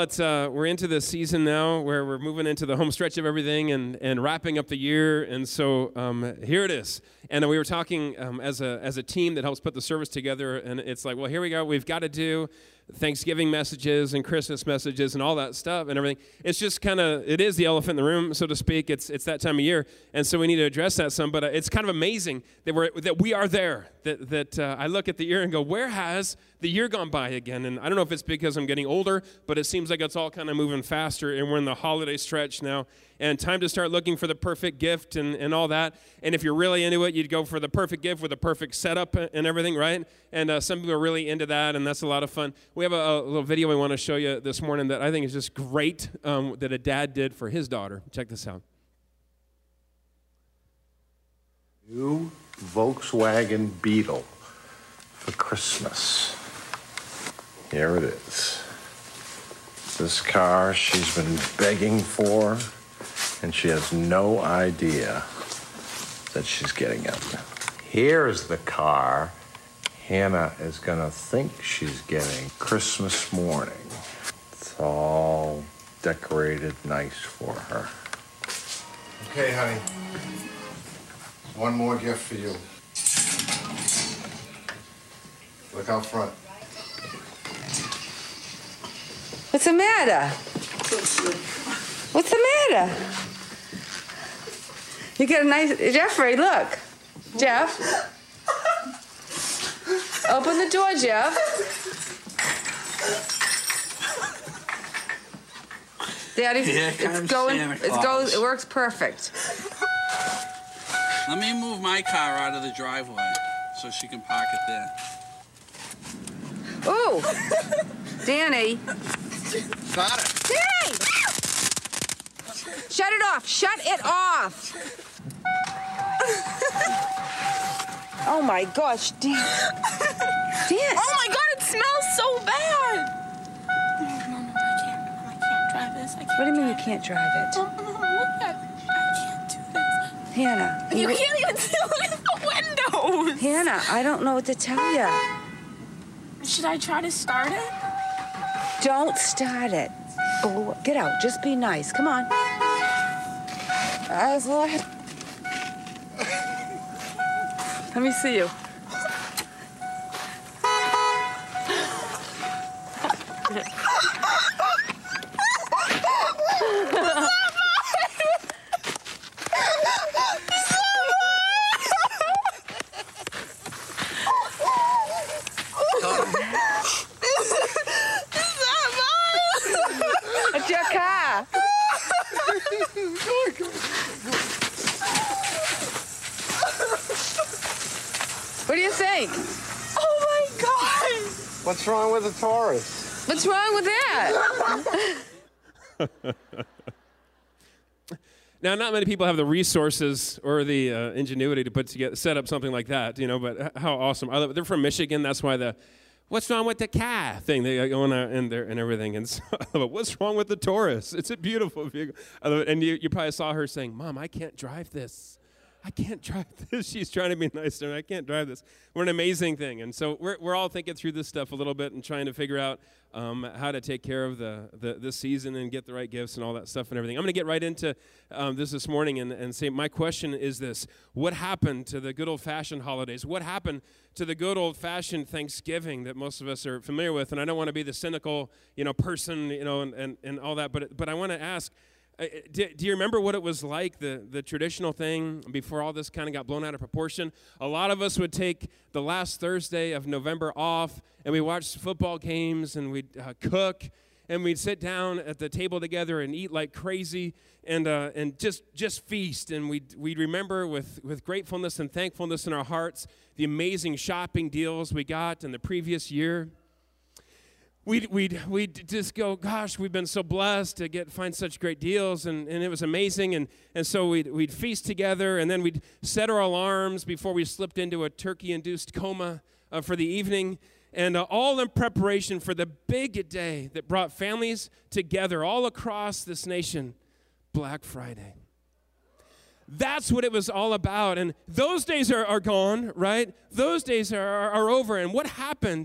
Well, it's we're into the season now where we're moving into the home stretch of everything and wrapping up the year, and so here it is. And we were talking as a team that helps put the service together, and it's like, well, here we go. We've got to do Thanksgiving messages and Christmas messages and all that stuff and everything. It's just kind of, it is the elephant in the room, so to speak. It's that time of year, and so we need to address that some. But it's kind of amazing that we are there. That I look at the year and go, where has the year gone by again? And I don't know if it's because I'm getting older, but it seems like it's all kind of moving faster, and we're in the holiday stretch now, and time to start looking for the perfect gift and all that. And if you're really into it, you'd go for the perfect gift with a perfect setup and everything, right? And some people are really into that, and that's a lot of fun. We have a little video we want to show you this morning that I think is just great that a dad did for his daughter. Check this out. New Volkswagen Beetle for Christmas. Here it is. This car she's been begging for, and she has no idea that she's getting it. Here's the car Hannah is gonna think she's getting Christmas morning. It's all decorated nice for her. Okay, honey. One more gift for you. Look out front. What's the matter? What's the matter? You get a nice... Jeffrey, look. Jeff. Open the door, Jeff. Daddy, it works perfect. Let me move my car out of the driveway so she can park it there. Ooh. Danny. Got it. Danny! Shut it off. Shut it off. Oh, my gosh. Dan. Oh, my God. It smells so bad. No, I can't drive this. What do you mean you can't drive it? Look at it. I can't do this. Hannah. You can't even see the windows. Hannah, I don't know what to tell you. Should I try to start it? Don't start it. Oh, get out. Just be nice. Come on. Let me see you. It's your car. What do you think? Oh, my God. What's wrong with the Taurus? What's wrong with that? Now, not many people have the resources or the ingenuity to set up something like that, but how awesome. They're from Michigan. That's why what's wrong with the car thing? They go in there and everything. And so, what's wrong with the Taurus? It's a beautiful vehicle. And you probably saw her saying, Mom, I can't drive this. I can't drive this. She's trying to be nice to me. I can't drive this. We're an amazing thing. And so we're all thinking through this stuff a little bit and trying to figure out how to take care of this season and get the right gifts and all that stuff and everything. I'm going to get right into this morning and say my question is this. What happened to the good old-fashioned holidays? What happened to the good old-fashioned Thanksgiving that most of us are familiar with? And I don't want to be the cynical person and all that, but I want to ask, do you remember what it was like, the traditional thing before all this kind of got blown out of proportion? A lot of us would take the last Thursday of November off, and we watched football games, and we'd cook, and we'd sit down at the table together and eat like crazy, and just feast. And we'd remember with gratefulness and thankfulness in our hearts the amazing shopping deals we got in the previous year. We'd just go, gosh, we've been so blessed to find such great deals, and it was amazing, and so we'd feast together, and then we'd set our alarms before we slipped into a turkey-induced coma for the evening, and all in preparation for the big day that brought families together all across this nation, Black Friday. That's what it was all about, and those days are gone, right? Those days are over, and what happened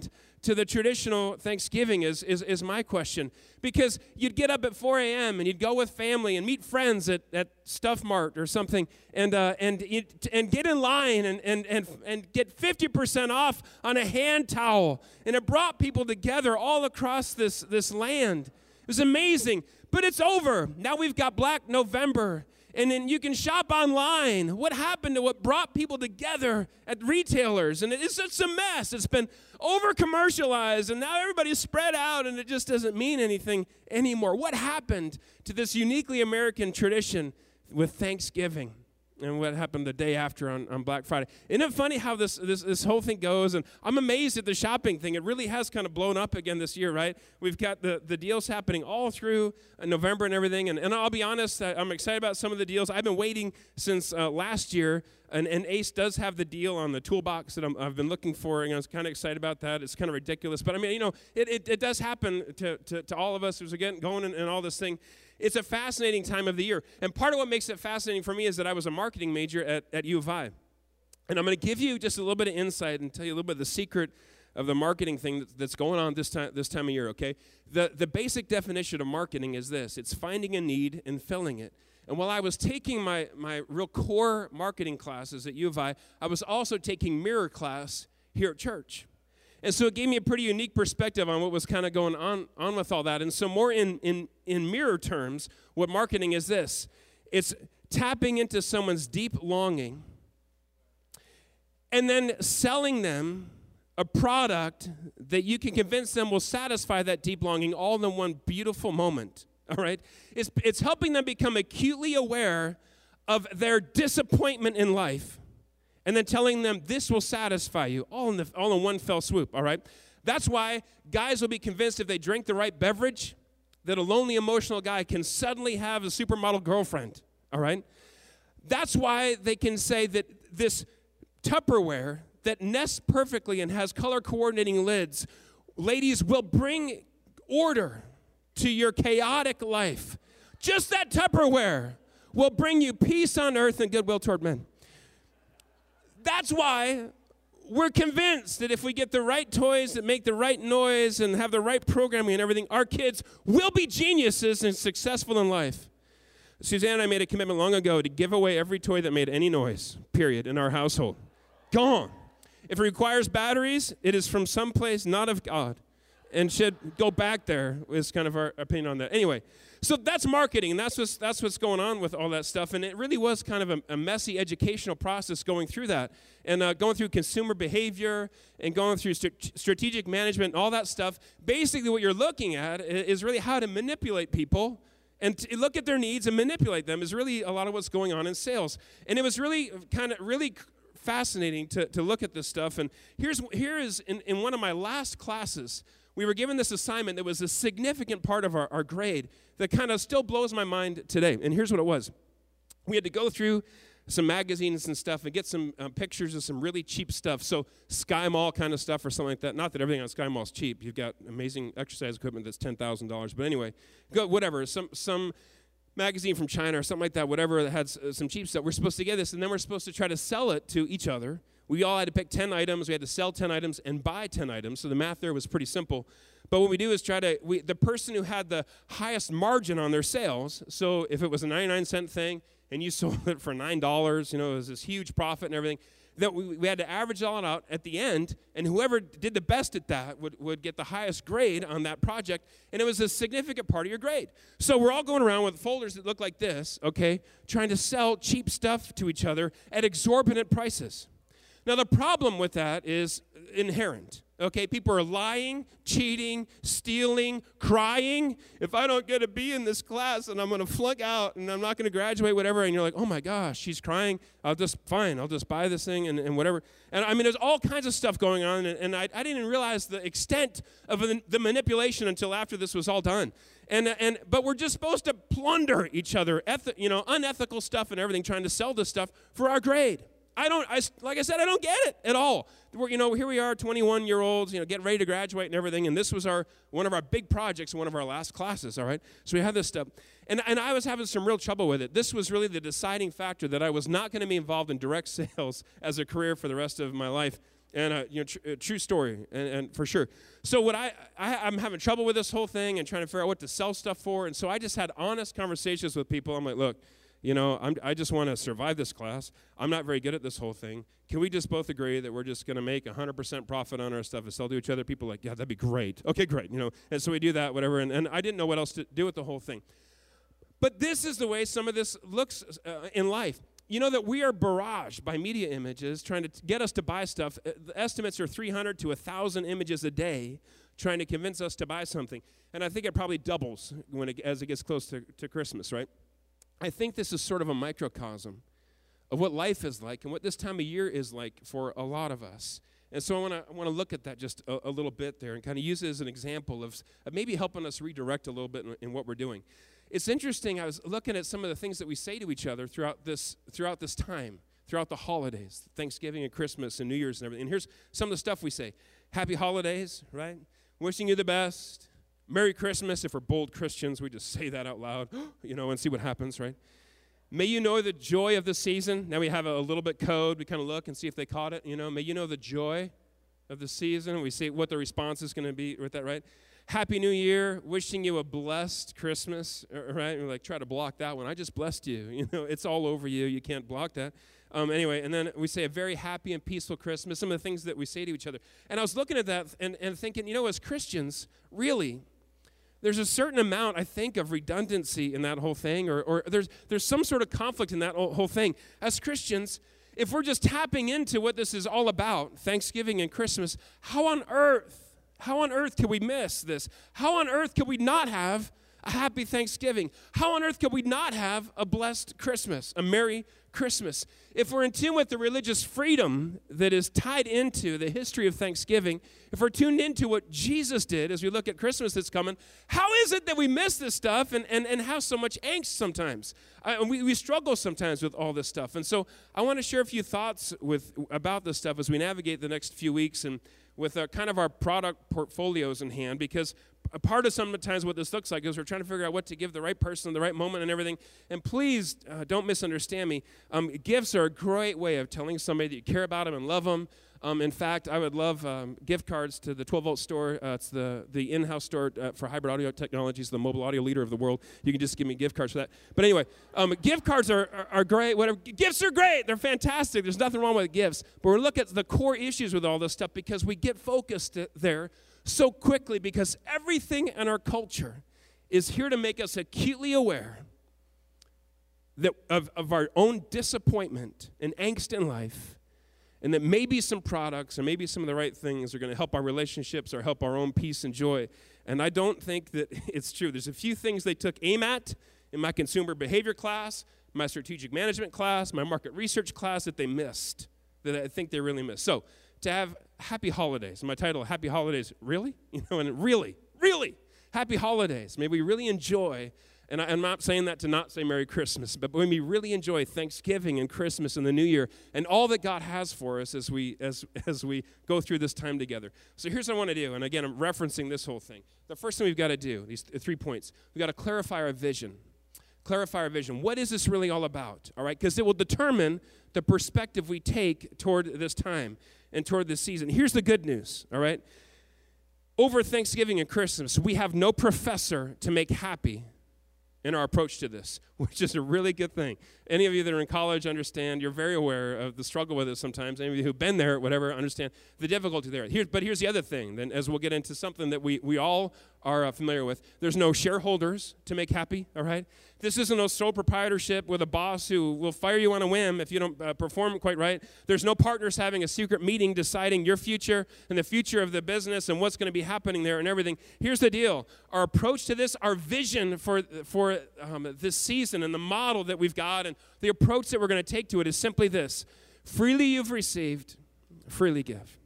to the traditional Thanksgiving is my question. Because you'd get up at 4 a.m. and you'd go with family and meet friends at Stuff Mart or something and get in line and get 50% off on a hand towel. And it brought people together all across this land. It was amazing. But it's over. Now we've got Black November. And then you can shop online. What happened to what brought people together at retailers? And it's just a mess. It's been over-commercialized, and now everybody's spread out, and it just doesn't mean anything anymore. What happened to this uniquely American tradition with Thanksgiving? And what happened the day after on Black Friday? Isn't it funny how this whole thing goes? And I'm amazed at the shopping thing. It really has kind of blown up again this year, right? We've got the deals happening all through November and everything. And I'll be honest, I'm excited about some of the deals. I've been waiting since last year. And Ace does have the deal on the toolbox that I've been looking for. And I was kind of excited about that. It's kind of ridiculous. But I mean, it does happen to all of us who's again going and all this thing. It's a fascinating time of the year. And part of what makes it fascinating for me is that I was a marketing major at U of I. And I'm going to give you just a little bit of insight and tell you a little bit of the secret of the marketing thing that's going on this time of year, okay? The basic definition of marketing is this. It's finding a need and filling it. And while I was taking my real core marketing classes at U of I was also taking mirror class here at church. And so it gave me a pretty unique perspective on what was kind of going on with all that. And so more in mirror terms, what marketing is this. It's tapping into someone's deep longing and then selling them a product that you can convince them will satisfy that deep longing all in one beautiful moment. All right? It's helping them become acutely aware of their disappointment in life. And then telling them this will satisfy you, all in one fell swoop, all right? That's why guys will be convinced if they drink the right beverage that a lonely, emotional guy can suddenly have a supermodel girlfriend, all right? That's why they can say that this Tupperware that nests perfectly and has color coordinating lids, ladies, will bring order to your chaotic life. Just that Tupperware will bring you peace on earth and goodwill toward men. That's why we're convinced that if we get the right toys that make the right noise and have the right programming and everything, our kids will be geniuses and successful in life. Suzanne and I made a commitment long ago to give away every toy that made any noise, period, in our household. Gone. If it requires batteries, it is from someplace not of God and should go back there, is kind of our opinion on that. Anyway, so that's marketing, and that's what's going on with all that stuff. And it really was kind of a messy educational process going through that, and going through consumer behavior and going through strategic management and all that stuff. Basically, what you're looking at is really how to manipulate people and to look at their needs and manipulate them is really a lot of what's going on in sales. And it was really really fascinating to look at this stuff. And here is in one of my last classes, we were given this assignment that was a significant part of our grade that kind of still blows my mind today. And here's what it was. We had to go through some magazines and stuff and get some pictures of some really cheap stuff. So Sky Mall kind of stuff or something like that. Not that everything on Sky Mall is cheap. You've got amazing exercise equipment that's $10,000. But anyway, whatever. Some magazine from China or something like that, whatever, that had some cheap stuff. We're supposed to get this, and then we're supposed to try to sell it to each other. We all had to pick 10 items. We had to sell 10 items and buy 10 items. So the math there was pretty simple. But what we do is the person who had the highest margin on their sales, so if it was a 99-cent thing and you sold it for $9, it was this huge profit and everything, that we had to average all out at the end, and whoever did the best at that would get the highest grade on that project, and it was a significant part of your grade. So we're all going around with folders that look like this, okay, trying to sell cheap stuff to each other at exorbitant prices. Now, the problem with that is inherent, okay? People are lying, cheating, stealing, crying. If I don't get a B in this class, and I'm going to flunk out, and I'm not going to graduate, whatever, and you're like, oh, my gosh, she's crying. I'll just buy this thing and whatever. And, I mean, there's all kinds of stuff going on, and I didn't even realize the extent of the manipulation until after this was all done. But we're just supposed to plunder each other, unethical stuff and everything, trying to sell this stuff for our grade. Like I said, I don't get it at all. Here we are, 21-year-olds, getting ready to graduate and everything, and this was one of our big projects in one of our last classes, all right? So we had this stuff, and I was having some real trouble with it. This was really the deciding factor that I was not going to be involved in direct sales as a career for the rest of my life. And true story, and for sure. So what I'm having trouble with this whole thing and trying to figure out what to sell stuff for. And so I just had honest conversations with people. I'm like, look, I just want to survive this class. I'm not very good at this whole thing. Can we just both agree that we're just going to make 100% profit on our stuff and sell to each other? People are like, yeah, that'd be great. Okay, great. And so we do that, whatever. And I didn't know what else to do with the whole thing. But this is the way some of this looks in life. You know that we are barraged by media images trying to get us to buy stuff. The estimates are 300 to 1,000 images a day trying to convince us to buy something. And I think it probably doubles as it gets close to Christmas, right? I think this is sort of a microcosm of what life is like and what this time of year is like for a lot of us. And so I want to look at that just a little bit there and kind of use it as an example of maybe helping us redirect a little bit in what we're doing. It's interesting, I was looking at some of the things that we say to each other throughout this time, throughout the holidays, Thanksgiving and Christmas and New Year's and everything. And here's some of the stuff we say. Happy holidays, right? Wishing you the best. Merry Christmas. If we're bold Christians, we just say that out loud, and see what happens, right? May you know the joy of the season. Now we have a little bit code. We kind of look and see if they caught it, May you know the joy of the season. We see what the response is going to be with that, right? Happy New Year, wishing you a blessed Christmas, right? We're like, try to block that one. I just blessed you. It's all over you. You can't block that. Anyway, and then we say a very happy and peaceful Christmas, some of the things that we say to each other. And I was looking at that and thinking, as Christians, really, there's a certain amount, I think, of redundancy in that whole thing, or there's some sort of conflict in that whole thing. As Christians, if we're just tapping into what this is all about, Thanksgiving and Christmas, how on earth could we miss this? How on earth could we not have a happy Thanksgiving? How on earth could we not have a blessed Christmas, a Merry Christmas? If we're in tune with the religious freedom that is tied into the history of Thanksgiving, if we're tuned into what Jesus did as we look at Christmas that's coming, how is it that we miss this stuff and have so much angst sometimes? We struggle sometimes with all this stuff. And so I want to share a few thoughts about this stuff as we navigate the next few weeks and with kind of our product portfolios in hand, because a part of sometimes what this looks like is we're trying to figure out what to give the right person in the right moment and everything. And please don't misunderstand me. Gifts are a great way of telling somebody that you care about them and love them. In fact, I would love gift cards to the 12-volt store. It's the in-house store for hybrid audio technologies, the mobile audio leader of the world. You can just give me gift cards for that. But anyway, gift cards are great. Whatever. Gifts are great. They're fantastic. There's nothing wrong with gifts. But we look at the core issues with all this stuff because we get focused there so quickly because everything in our culture is here to make us acutely aware that of our own disappointment and angst in life, and that maybe some products or maybe some of the right things are going to help our relationships or help our own peace and joy. And I don't think that it's true. There's a few things they took aim at in my consumer behavior class, my strategic management class, my market research class that they missed, that I think they really missed. So to have happy holidays, my title, Happy Holidays, really? And really, happy holidays. May we really enjoy. And I'm not saying that to not say Merry Christmas, but when we really enjoy Thanksgiving and Christmas and the New Year and all that God has for us as we go through this time together. So here's what I want to do, and again, I'm referencing this whole thing. The first thing we've got to do, these 3 points, we've got to clarify our vision. Clarify our vision. What is this really all about? All right, because it will determine the perspective we take toward this time and toward this season. Here's the good news, all right? Over Thanksgiving and Christmas, we have no professor to make happy in our approach to this, which is a really good thing. Any of you that are in college understand, you're very aware of the struggle with it sometimes. Any of you who've been there, whatever, understand the difficulty there. But here's the other thing, then, as we'll get into something that we all are familiar with. There's no shareholders to make happy, all right? This isn't a sole proprietorship with a boss who will fire you on a whim if you don't perform quite right. There's no partners having a secret meeting deciding your future and the future of the business and what's going to be happening there and everything. Here's the deal. Our approach to this, our vision for this season and the model that we've got and the approach that we're going to take to it is simply this. Freely you've received, freely give.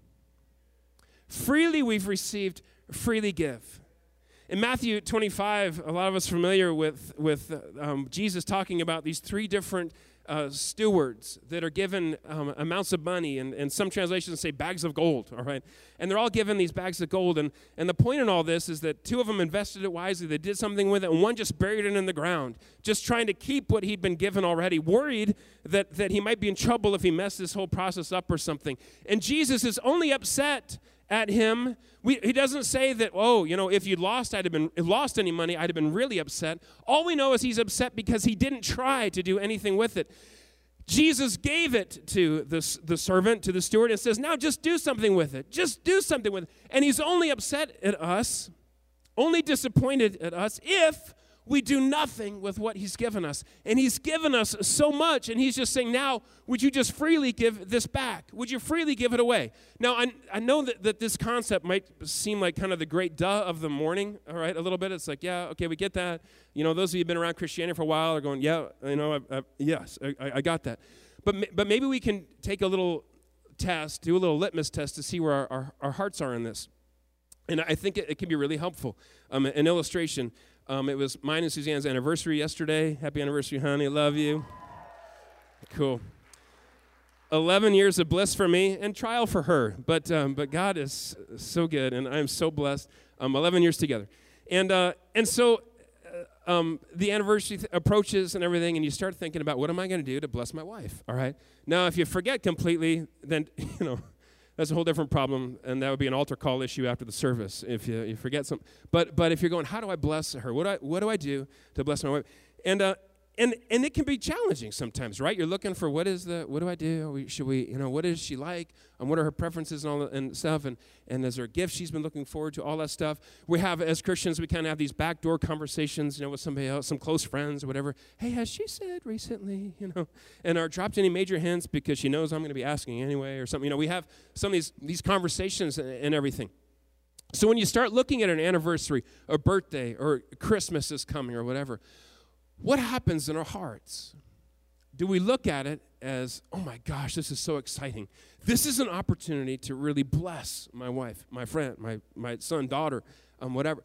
Freely we've received, freely give. In Matthew 25, a lot of us are familiar with Jesus talking about these 3 different stewards that are given amounts of money, and some translations say bags of gold, all right? And they're all given these bags of gold, and the point in all this is that two of them invested it wisely. They did something with it, and one just buried it in the ground, just trying to keep what he'd been given already, worried that he might be in trouble if he messed this whole process up or something. And Jesus is only upset at him. He doesn't say that, oh, if you'd lost any money, I'd have been really upset. All we know is he's upset because he didn't try to do anything with it. Jesus gave it to the servant, to the steward, and says, now just do something with it. Just do something with it. And he's only upset at us, only disappointed at us if we do nothing with what he's given us. And he's given us so much, and he's just saying, now, would you just freely give this back? Would you freely give it away? Now, I know that this concept might seem like kind of the great duh of the morning, all right, a little bit. It's like, yeah, okay, we get that. Those of you who've been around Christianity for a while are going, yeah, yes, I got that. But maybe we can take a little test, do a little litmus test to see where our hearts are in this. And I think it can be really helpful. An illustration. It was mine and Suzanne's anniversary yesterday. Happy anniversary, honey. Love you. Cool. 11 years of bliss for me and trial for her. But God is so good, and I'm so blessed. 11 years together. And so the anniversary approaches and everything, and you start thinking about, what am I going to do to bless my wife? All right? Now, if you forget completely, then, that's a whole different problem, and that would be an altar call issue after the service if you forget something. But if you're going, how do I bless her? What do I do to bless my wife? And it can be challenging sometimes, right? You're looking for what do I do? Should we, what is she like? And what are her preferences and all that and stuff? And is there a gift she's been looking forward to? All that stuff. We have, as Christians, we kind of have these backdoor conversations, with somebody else, some close friends or whatever. Hey, has she said recently, and are dropped any major hints because she knows I'm going to be asking anyway or something. We have some of these conversations and everything. So when you start looking at an anniversary, or birthday, or Christmas is coming or whatever, what happens in our hearts? Do we look at it as, oh my gosh, this is so exciting. This is an opportunity to really bless my wife, my friend, my son, daughter, whatever.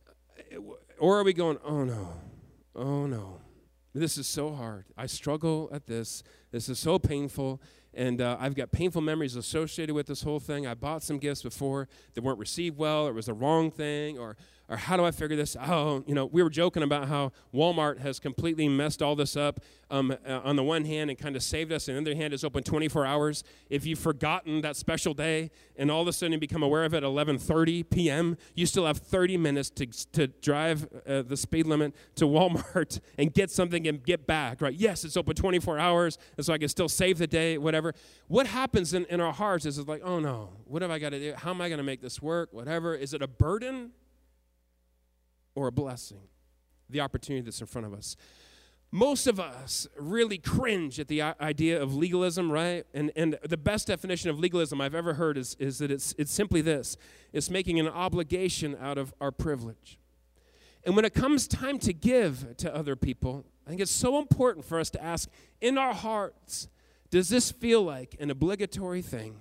Or are we going, oh no, this is so hard. I struggle at this. This is so painful. And I've got painful memories associated with this whole thing. I bought some gifts before that weren't received well, or it was the wrong thing, or how do I figure this out? We were joking about how Walmart has completely messed all this up on the one hand and kind of saved us, and on the other hand, it's open 24 hours. If you've forgotten that special day and all of a sudden you become aware of it at 11:30 p.m., you still have 30 minutes to drive the speed limit to Walmart and get something and get back, right? Yes, it's open 24 hours, and so I can still save the day, whatever. What happens in our hearts is it's like, oh no, what have I got to do? How am I going to make this work? Whatever. Is it a burden or a blessing? The opportunity that's in front of us. Most of us really cringe at the idea of legalism, right? And the best definition of legalism I've ever heard is that it's simply this. It's making an obligation out of our privilege. And when it comes time to give to other people, I think it's so important for us to ask in our hearts, does this feel like an obligatory thing?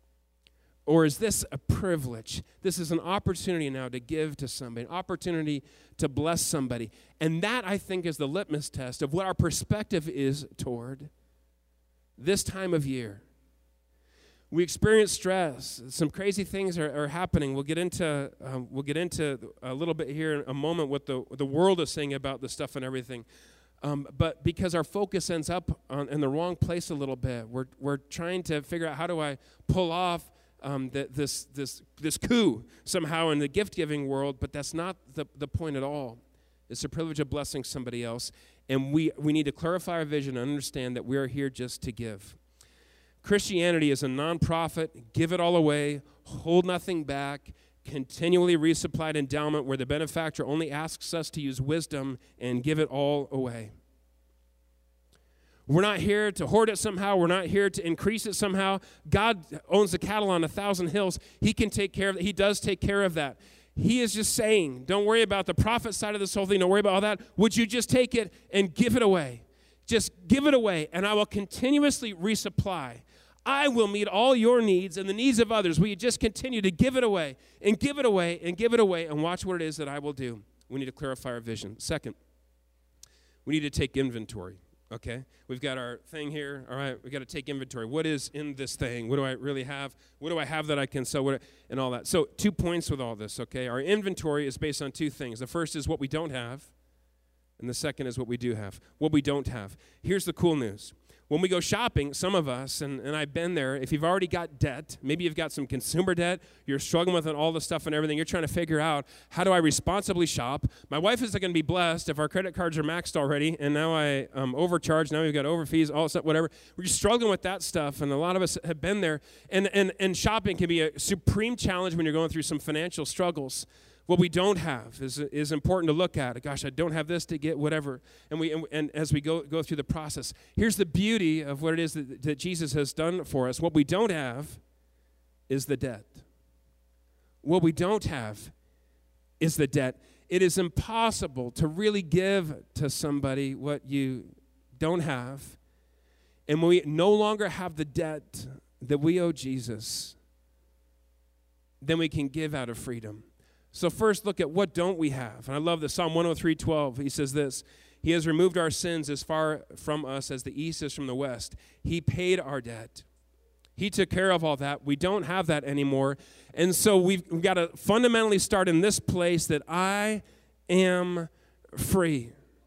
Or is this a privilege? This is an opportunity now to give to somebody, an opportunity to bless somebody. And that, I think, is the litmus test of what our perspective is toward this time of year. We experience stress. Some crazy things are happening. We'll get into a little bit here in a moment what the world is saying about this stuff and everything. But because our focus ends up in the wrong place a little bit, we're trying to figure out how do I pull off this coup somehow in the gift-giving world, but that's not the point at all. It's the privilege of blessing somebody else, and we need to clarify our vision and understand that we are here just to give. Christianity is a nonprofit, give it all away, hold nothing back, continually resupplied endowment where the benefactor only asks us to use wisdom and give it all away. We're not here to hoard it somehow. We're not here to increase it somehow. God owns the cattle on 1,000 hills. He can take care of it. He does take care of that. He is just saying, don't worry about the profit side of this whole thing. Don't worry about all that. Would you just take it and give it away? Just give it away, and I will continuously resupply. I will meet all your needs and the needs of others. Will you just continue to give it away and give it away and give it away and watch what it is that I will do? We need to clarify our vision. Second, we need to take inventory. Okay, we've got our thing here. All right, we got to take inventory. What is in this thing? What do I really have? What do I have that I can sell? And all that. So 2 points with all this, okay? Our inventory is based on 2 things. The first is what we don't have, and the second is what we do have. What we don't have. Here's the cool news. When we go shopping, some of us, and I've been there, if you've already got debt, maybe you've got some consumer debt, you're struggling with all the stuff and everything, you're trying to figure out, how do I responsibly shop? My wife is going to be blessed if our credit cards are maxed already, and now I overcharge, now we've got overfees, all stuff, whatever. We're just struggling with that stuff, and a lot of us have been there. And shopping can be a supreme challenge when you're going through some financial struggles. What we don't have is important to look at. Gosh, I don't have this to get whatever. And as we go through the process, here's the beauty of what it is that Jesus has done for us. What we don't have is the debt. What we don't have is the debt. It is impossible to really give to somebody what you don't have. And when we no longer have the debt that we owe Jesus, then we can give out of freedom. So first, look at what don't we have. And I love this. Psalm 103:12, he says this, He has removed our sins as far from us as the east is from the west. He paid our debt. He took care of all that. We don't have that anymore. And so we've got to fundamentally start in this place that I am free.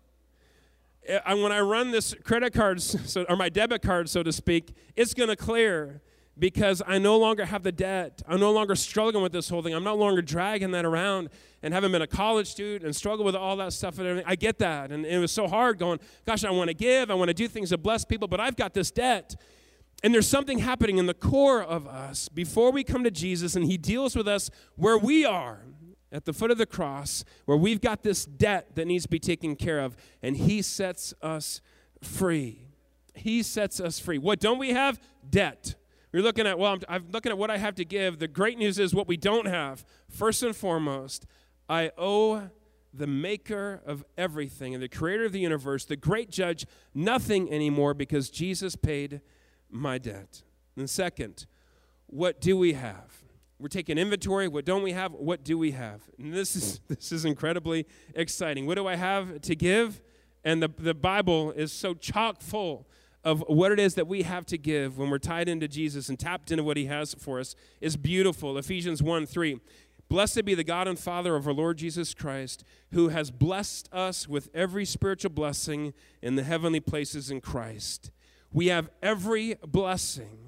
When I run this credit card, or my debit card, so to speak, it's going to clear. Because I no longer have the debt. I'm no longer struggling with this whole thing. I'm no longer dragging that around and having been a college student and struggle with all that stuff and everything. I get that. And it was so hard going, gosh, I want to give. I want to do things to bless people, but I've got this debt. And there's something happening in the core of us before we come to Jesus, and he deals with us where we are at the foot of the cross, where we've got this debt that needs to be taken care of, and he sets us free. He sets us free. What don't we have? Debt. You're looking at, I'm looking at what I have to give. The great news is what we don't have. First and foremost, I owe the maker of everything and the creator of the universe, the great judge, nothing anymore because Jesus paid my debt. And second, what do we have? We're taking inventory. What don't we have? What do we have? And this is incredibly exciting. What do I have to give? And the Bible is so chock full of what it is that we have to give when we're tied into Jesus and tapped into what he has for us is beautiful. Ephesians 1:3. Blessed be the God and Father of our Lord Jesus Christ, who has blessed us with every spiritual blessing in the heavenly places in Christ. We have every blessing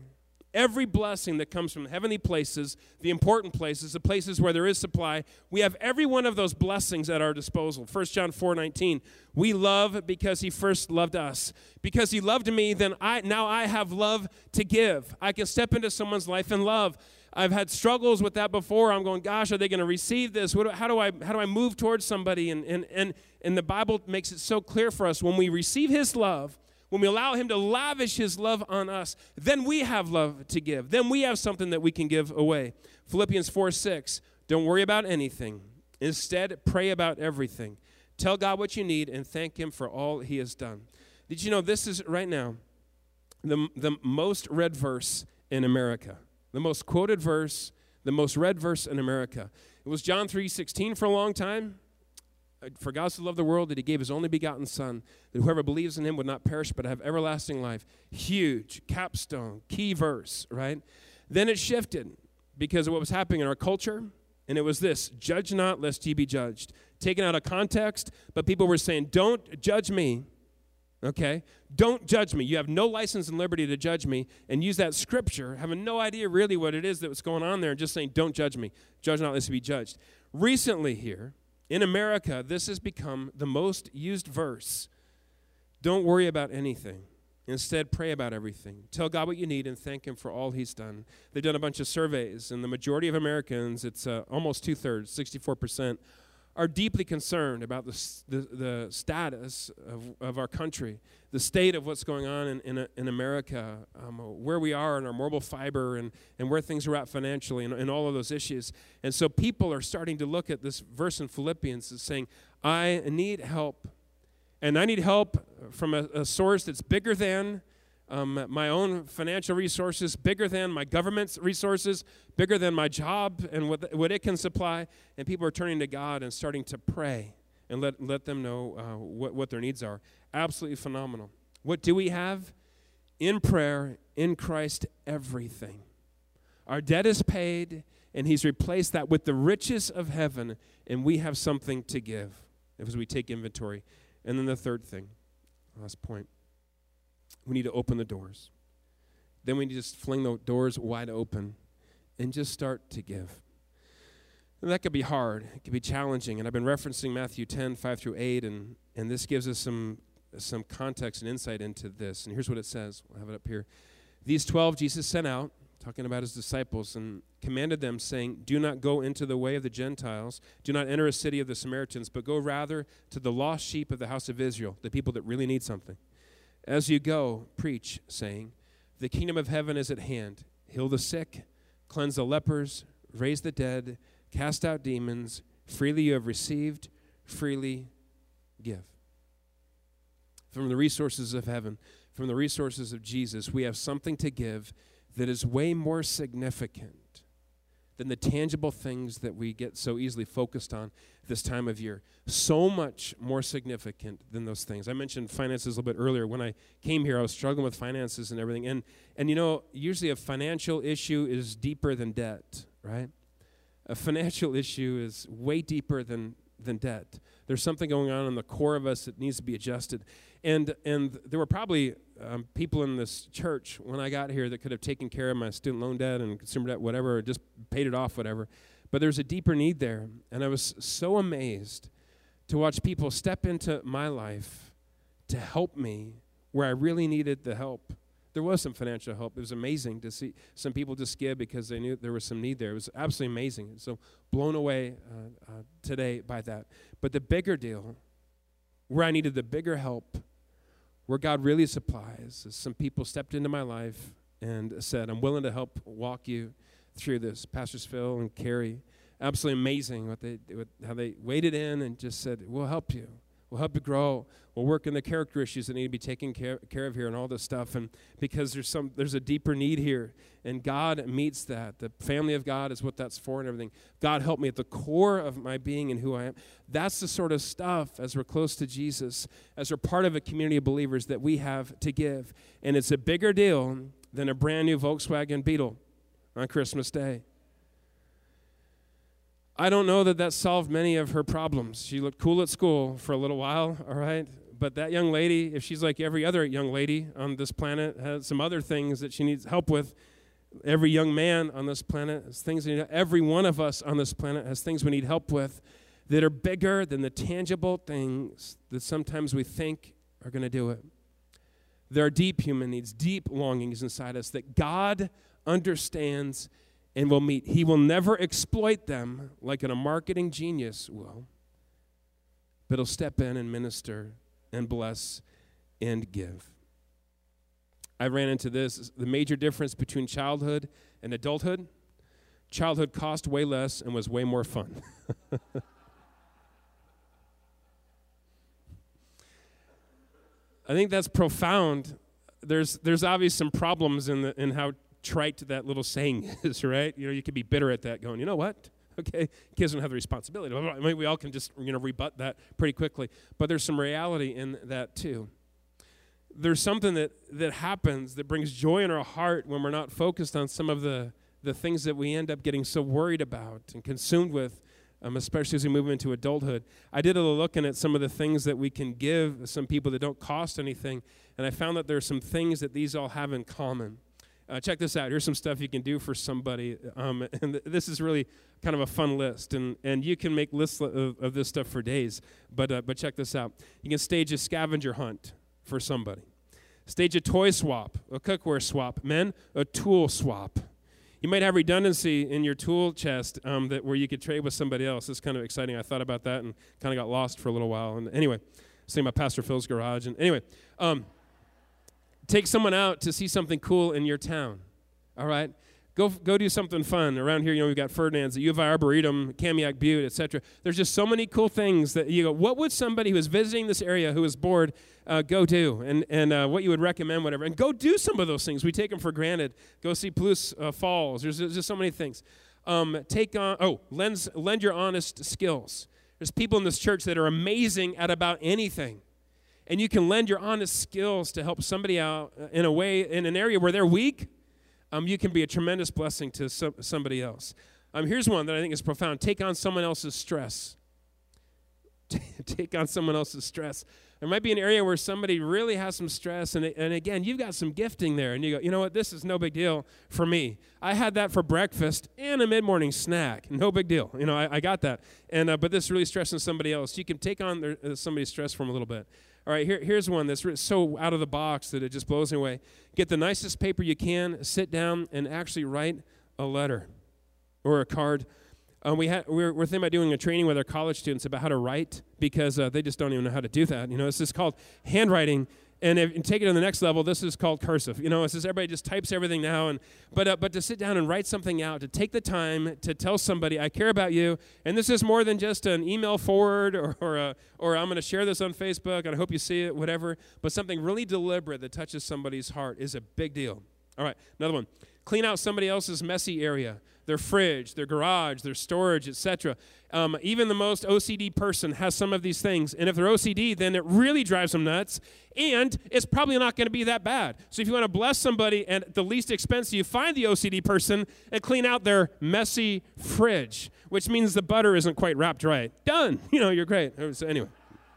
that comes from the heavenly places, the important places, the places where there is supply. We have every one of those blessings at our disposal. 1 John 4:19, we love because he first loved us. Because he loved me, then now I have love to give. I can step into someone's life and love. I've had struggles with that before. I'm going, gosh, are they going to receive this? How do I move towards somebody? And the Bible makes it so clear for us. When we receive his love, when we allow him to lavish his love on us, then we have love to give. Then we have something that we can give away. Philippians 4:6, don't worry about anything. Instead, pray about everything. Tell God what you need and thank him for all he has done. Did you know this is right now the most read verse in America? The most quoted verse, the most read verse in America. It was John 3:16 for a long time. For God so loved the world that he gave his only begotten Son, that whoever believes in him would not perish but have everlasting life. Huge, capstone, key verse, right? Then it shifted because of what was happening in our culture, and it was this, judge not lest ye be judged. Taken out of context, but people were saying, don't judge me, okay? Don't judge me. You have no license and liberty to judge me, and use that scripture, having no idea really what it is that was going on there, and just saying, don't judge me. Judge not lest ye be judged. Recently here, in America, this has become the most used verse. Don't worry about anything. Instead, pray about everything. Tell God what you need and thank him for all he's done. They've done a bunch of surveys, and the majority of Americans, it's almost 2/3, 64%, are deeply concerned about the status of our country, the state of what's going on in America, where we are in our mobile fiber and where things are at financially and all of those issues. And so people are starting to look at this verse in Philippians as saying, I need help. And I need help from a source that's bigger than my own financial resources, bigger than my government's resources, bigger than my job and what it can supply. And people are turning to God and starting to pray and let them know what their needs are. Absolutely phenomenal. What do we have? In prayer, in Christ, everything. Our debt is paid, and he's replaced that with the riches of heaven, and we have something to give as we take inventory. And then the third thing, last point, we need to open the doors. Then we need to just fling the doors wide open and just start to give. And that could be hard. It could be challenging. And I've been referencing Matthew 10, 5 through 8, and this gives us some context and insight into this. And here's what it says. We'll have it up here. These 12 Jesus sent out, talking about his disciples, and commanded them, saying, do not go into the way of the Gentiles. Do not enter a city of the Samaritans, but go rather to the lost sheep of the house of Israel, the people that really need something. As you go, preach, saying, the kingdom of heaven is at hand. Heal the sick, cleanse the lepers, raise the dead, cast out demons. Freely you have received, freely give. From the resources of heaven, from the resources of Jesus, we have something to give that is way more significant than the tangible things that we get so easily focused on this time of year. So much more significant than those things. I mentioned finances a little bit earlier. When I came here, I was struggling with finances and everything. And you know, usually a financial issue is deeper than debt, right? A financial issue is way deeper than debt. There's something going on in the core of us that needs to be adjusted. And there were probably people in this church when I got here that could have taken care of my student loan debt and consumer debt, whatever, or just paid it off, whatever. But there's a deeper need there. And I was so amazed to watch people step into my life to help me where I really needed the help. There was some financial help. It was amazing to see some people just give because they knew there was some need there. It was absolutely amazing. So blown away today by that. But the bigger deal, where I needed the bigger help, where God really supplies, is some people stepped into my life and said, I'm willing to help walk you through this. Pastors Phil and Carrie, absolutely amazing how they waded in and just said, we'll help you. We'll help you grow. We'll work in the character issues that need to be taken care of here and all this stuff. And because there's a deeper need here, and God meets that. The family of God is what that's for and everything. God help me at the core of my being and who I am. That's the sort of stuff, as we're close to Jesus, as we're part of a community of believers, that we have to give. And it's a bigger deal than a brand new Volkswagen Beetle on Christmas Day. I don't know that solved many of her problems. She looked cool at school for a little while, all right? But that young lady, if she's like every other young lady on this planet, has some other things that she needs help with. Every young man on this planet has things that every one of us on this planet has things we need help with that are bigger than the tangible things that sometimes we think are going to do it. There are deep human needs, deep longings inside us that God understands and will meet. He will never exploit them like a marketing genius will, but he'll step in and minister and bless and give. I ran into this, the major difference between childhood and adulthood. Childhood cost way less and was way more fun. I think that's profound. There's obviously some problems in how trite that little saying is, right? You know, you could be bitter at that, going, you know what? Okay, kids don't have the responsibility. I mean, we all can just, rebut that pretty quickly. But there's some reality in that too. There's something that happens that brings joy in our heart when we're not focused on some of the things that we end up getting so worried about and consumed with, especially as we move into adulthood. I did a little looking at some of the things that we can give some people that don't cost anything, and I found that there are some things that these all have in common. Check this out. Here's some stuff you can do for somebody. And this is really kind of a fun list. And you can make lists of this stuff for days. But check this out. You can stage a scavenger hunt for somebody. Stage a toy swap, a cookware swap. Men, a tool swap. You might have redundancy in your tool chest where you could trade with somebody else. It's kind of exciting. I thought about that and kind of got lost for a little while. And anyway, I was thinking about Pastor Phil's garage. And anyway, take someone out to see something cool in your town, all right? Go do something fun. Around here, we've got Ferdinand's, the U of I Arboretum, Kamiak Butte, etc. There's just so many cool things that you go, what would somebody who is visiting this area who is bored go do? And what you would recommend, whatever. And go do some of those things. We take them for granted. Go see Palouse Falls. There's just so many things. Lend your honest skills. There's people in this church that are amazing at about anything. and you can lend your honest skills to help somebody out in a way, in an area where they're weak, you can be a tremendous blessing to somebody else. Here's one that I think is profound. Take on someone else's stress. Take on someone else's stress. There might be an area where somebody really has some stress, and again, you've got some gifting there, and you go, you know what, this is no big deal for me. I had that for breakfast and a mid-morning snack. No big deal. I got that. But this really stressing somebody else. You can take on somebody's stress for them a little bit. All right, here's one that's so out of the box that it just blows me away. Get the nicest paper you can, sit down, and actually write a letter or a card. We're thinking about doing a training with our college students about how to write because they just don't even know how to do that. This is called handwriting, and take it to the next level. This is called cursive. It's just everybody just types everything now. But to sit down and write something out, to take the time to tell somebody, I care about you, and this is more than just an email forward or I'm going to share this on Facebook and I hope you see it, whatever. But something really deliberate that touches somebody's heart is a big deal. All right, another one. Clean out somebody else's messy area, their fridge, their garage, their storage, etc. Even the most OCD person has some of these things. And if they're OCD, then it really drives them nuts. And it's probably not going to be that bad. So if you want to bless somebody at the least expense, you find the OCD person and clean out their messy fridge, which means the butter isn't quite wrapped right. Done. You're great. So anyway.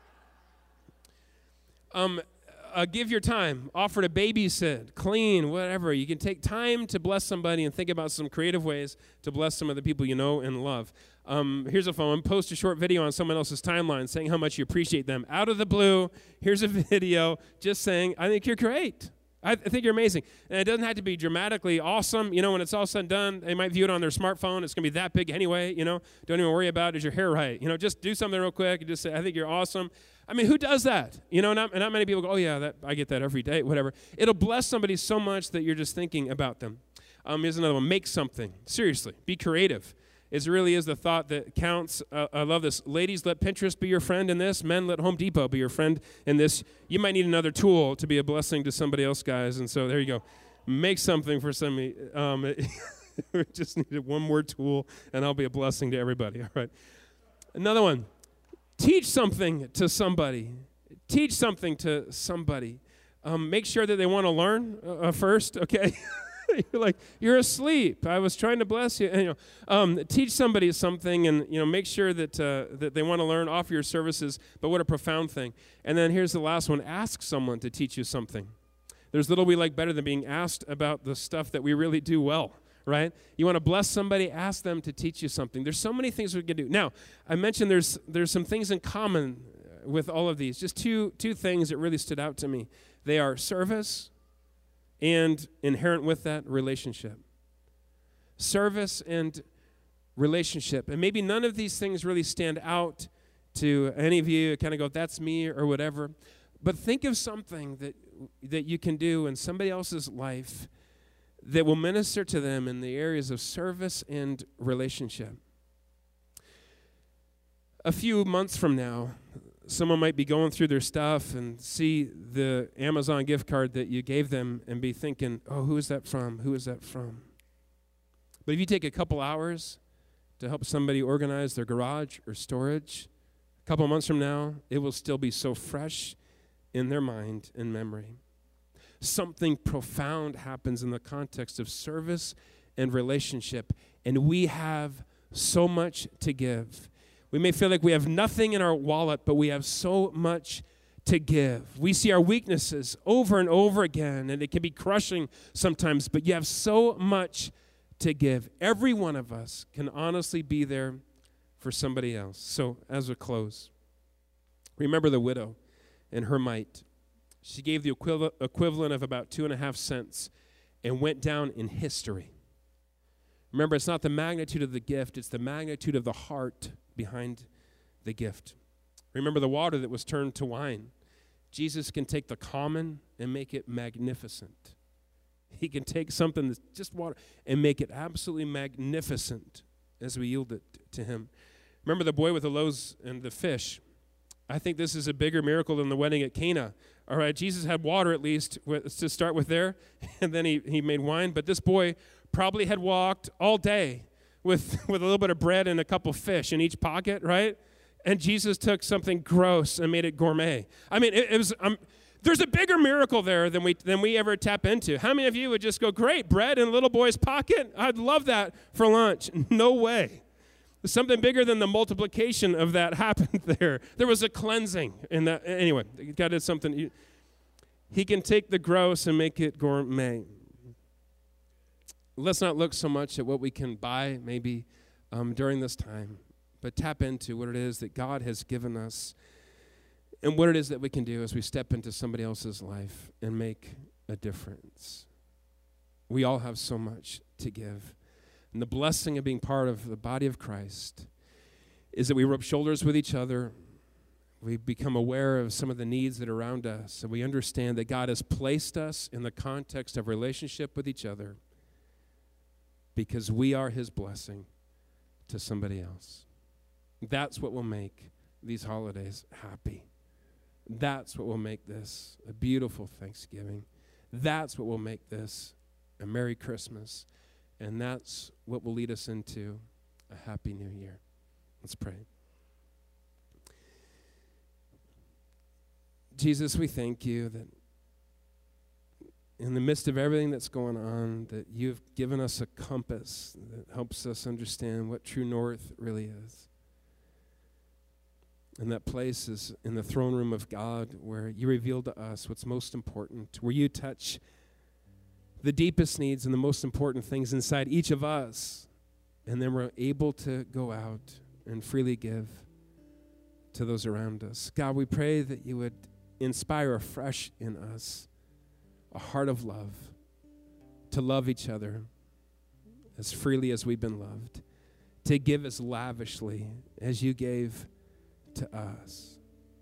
Give your time, offer to babysit, clean, whatever. You can take time to bless somebody and think about some creative ways to bless some of the people you know and love. Here's a fun one. Post a short video on someone else's timeline saying how much you appreciate them. Out of the blue, here's a video just saying, I think you're great. I think you're amazing. And it doesn't have to be dramatically awesome. When it's all said and done, they might view it on their smartphone. It's going to be that big anyway, Don't even worry about, is your hair right? Just do something real quick and just say, I think you're awesome. Who does that? Not many people go, oh, yeah, I get that every day, whatever. It'll bless somebody so much that you're just thinking about them. Here's another one. Make something. Seriously. Be creative. It really is the thought that counts. I love this. Ladies, let Pinterest be your friend in this. Men, let Home Depot be your friend in this. You might need another tool to be a blessing to somebody else, guys. And so there you go. Make something for somebody. We just needed one more tool, and I'll be a blessing to everybody. All right. Another one. Teach something to somebody. Teach something to somebody. Make sure that they want to learn first, okay? You're like, you're asleep. I was trying to bless you. Teach somebody something, and make sure that that they want to learn. Offer your services. But what a profound thing! And then here's the last one: ask someone to teach you something. There's little we like better than being asked about the stuff that we really do well. Right? You want to bless somebody, ask them to teach you something. There's so many things we can do. Now, I mentioned there's some things in common with all of these. Just two things that really stood out to me. They are service and inherent with that, relationship. Service and relationship. And maybe none of these things really stand out to any of you. Kind of go, that's me or whatever. But think of something that you can do in somebody else's life that will minister to them in the areas of service and relationship. A few months from now, someone might be going through their stuff and see the Amazon gift card that you gave them and be thinking, oh, who is that from? Who is that from? But if you take a couple hours to help somebody organize their garage or storage, a couple months from now, it will still be so fresh in their mind and memory. Something profound happens in the context of service and relationship, and we have so much to give. We may feel like we have nothing in our wallet, but we have so much to give. We see our weaknesses over and over again, and it can be crushing sometimes, but you have so much to give. Every one of us can honestly be there for somebody else. So as we close, remember the widow and her mite. She gave the equivalent of about 2.5 cents and went down in history. Remember, it's not the magnitude of the gift, it's the magnitude of the heart behind the gift. Remember the water that was turned to wine. Jesus can take the common and make it magnificent. He can take something that's just water and make it absolutely magnificent as we yield it to him. Remember the boy with the loaves and the fish. I think this is a bigger miracle than the wedding at Cana. All right, Jesus had water at least to start with there, and then he made wine. But this boy probably had walked all day with a little bit of bread and a couple fish in each pocket, right? And Jesus took something gross and made it gourmet. I mean, it was. There's a bigger miracle there than we ever tap into. How many of you would just go, great, bread in a little boy's pocket? I'd love that for lunch. No way. Something bigger than the multiplication of that happened there. There was a cleansing in that. Anyway, God did something. He can take the gross and make it gourmet. Let's not look so much at what we can buy maybe during this time, but tap into what it is that God has given us and what it is that we can do as we step into somebody else's life and make a difference. We all have so much to give. And the blessing of being part of the body of Christ is that we rub shoulders with each other. We become aware of some of the needs that are around us, and we understand that God has placed us in the context of relationship with each other because we are his blessing to somebody else. That's what will make these holidays happy. That's what will make this a beautiful Thanksgiving. That's what will make this a Merry Christmas. And that's what will lead us into a Happy New Year. Let's pray. Jesus, we thank you that in the midst of everything that's going on, that you've given us a compass that helps us understand what true north really is. And that place is in the throne room of God, where you reveal to us what's most important, where you touch the deepest needs and the most important things inside each of us. And then we're able to go out and freely give to those around us. God, we pray that you would inspire afresh in us a heart of love, to love each other as freely as we've been loved, to give as lavishly as you gave to us.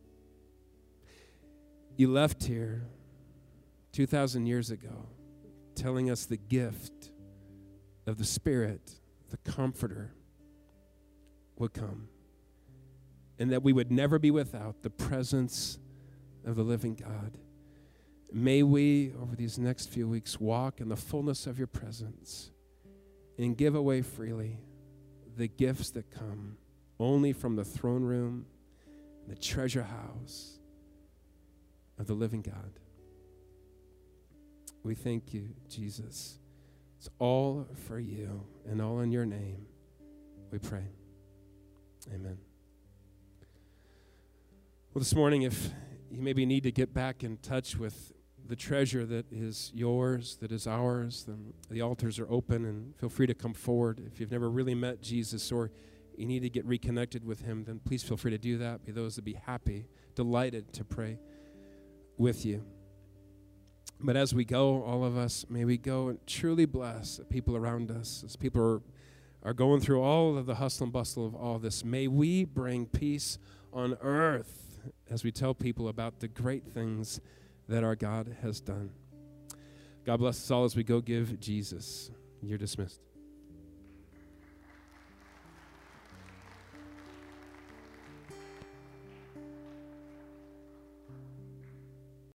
You left here 2,000 years ago telling us the gift of the Spirit, the Comforter, would come, and that we would never be without the presence of the living God. May we, over these next few weeks, walk in the fullness of your presence and give away freely the gifts that come only from the throne room, the treasure house of the living God. We thank you, Jesus. It's all for you and all in your name we pray. Amen. Well, this morning, if you maybe need to get back in touch with the treasure that is yours, that is ours, then the altars are open, and feel free to come forward. If you've never really met Jesus or you need to get reconnected with him, then please feel free to do that. Be those that be happy, delighted to pray with you. But as we go, all of us, may we go and truly bless the people around us. As people are going through all of the hustle and bustle of all this, may we bring peace on earth as we tell people about the great things that our God has done. God bless us all as we go give Jesus. You're dismissed.